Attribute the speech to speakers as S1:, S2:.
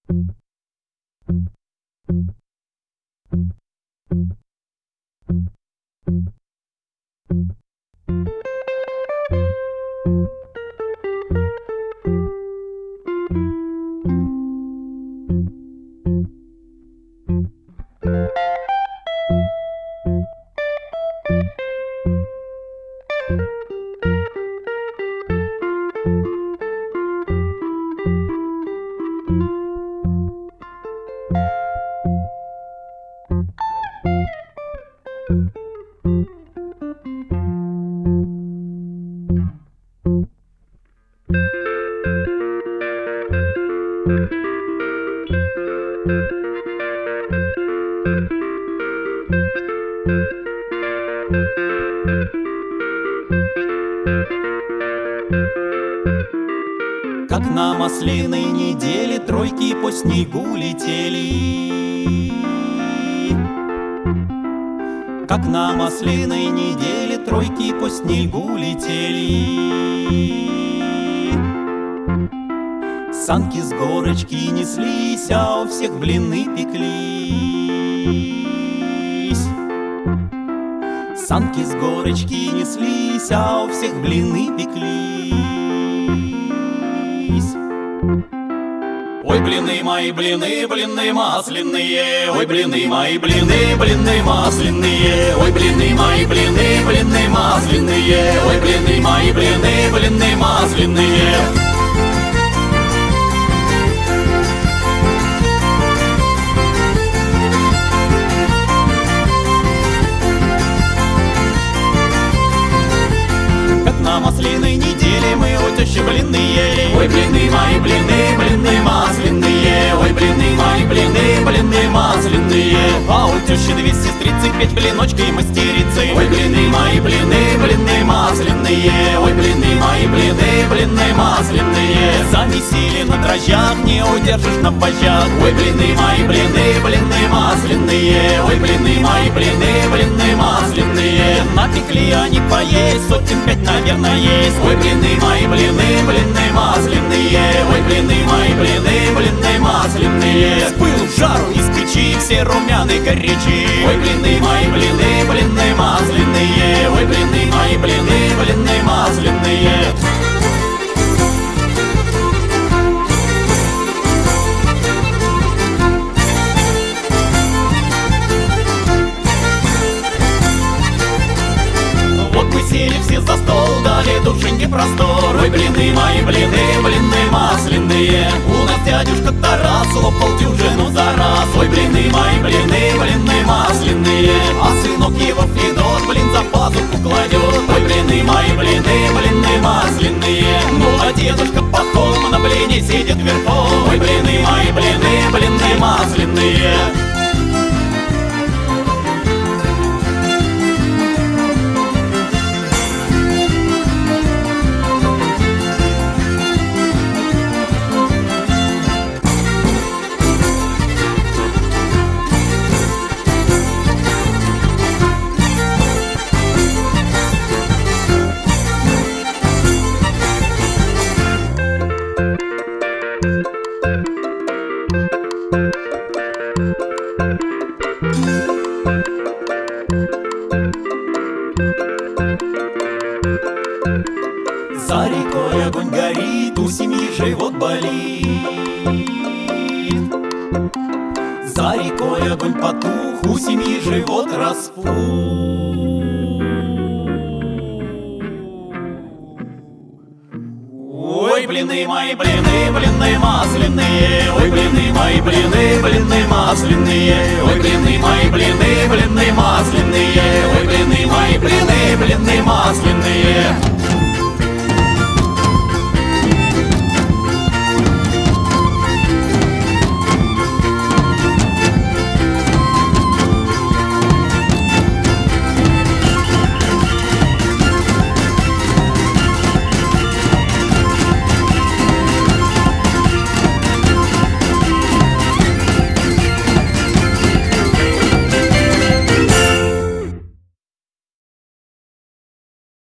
S1: Как на масляной неделе тройки по снегу летели. Как на масляной неделе тройки по снегу летели. Санки с горочки неслись, а у всех блины пеклись. Санки с горочки неслись, а у всех блины пеклись. Ой, блины мои, блины, блины масляные. Ой, блины мои, блины, блины масляные. Ой, блины мои, блины, блины масляные. Ой, блины мои, блины, блины масляные. На масляной неделе мы у тещи блины ели. Ой, блины мои, блины, блины масляные. Ой, блины мои, блины, блины масляные. А у тещи 235 блиночкой мастерицы. Ой, блины мои, блины, блины масляные. Ой, блины мои, блины, блины масляные. Замесили на дрожжах, не удержишь на вожжах. Ой, блины мои, блины, блины масляные. Ой, блины мои, блины, блины масляные. Напекли они поесть, сотен 5, наверное, есть. Ой, блины мои, блины, блины масляные. Ой, блины мои, блины, блины масляные. С пылу, жару из печи все румяные горячи. Ой, блины мои, блины, блины масляные. Ой, блины мои, блины, блины масляные. Сели все за стол, дали душеньке простор. Ой, блины мои, блины, блины масляные. У нас дядюшка Тарас лопал дюжину за раз. Ой, блины мои, блины, блины масляные. А сынок его Федор, блин, за пазуху кладет. Ой, блины мои, блины, блины масляные. Ну, а дедушка Пахом на блине сидит верхом. Ой, блины мои, блины, блины масляные. За рекой огонь горит, у семьи живот болит. За рекой огонь потух, у семьи живот распух. Ой, блины мои, блины, блины масляные. Ой, блины мои, блины, блины масляные. Ой, блины мои, блины, блины масляные. Ой, блины мои, блины, блины масляные.